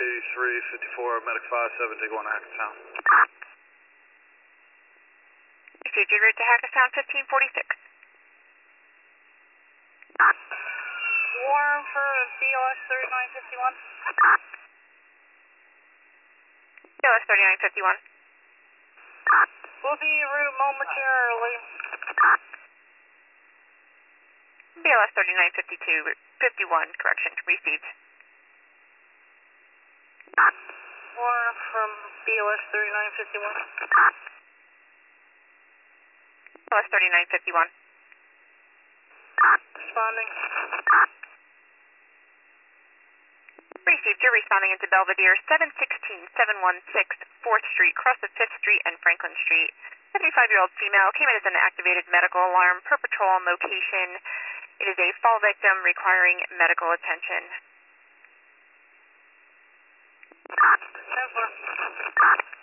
8354, Medic 57, take 1 to Hackettstown. Received your route to Hackettstown, 1546. Warm for BLS 3951. BLS 3951. We'll be en route momentarily. BLS 3952, 51, correction, received. Warm from BLS 3951. BLS 3951. Responding. Received, you're responding into Belvedere, 716-716 4th Street, cross of 5th Street and Franklin Street. 75-year-old female came in as an activated medical alarm per patrol on location. It is a fall victim requiring medical attention. 10-4.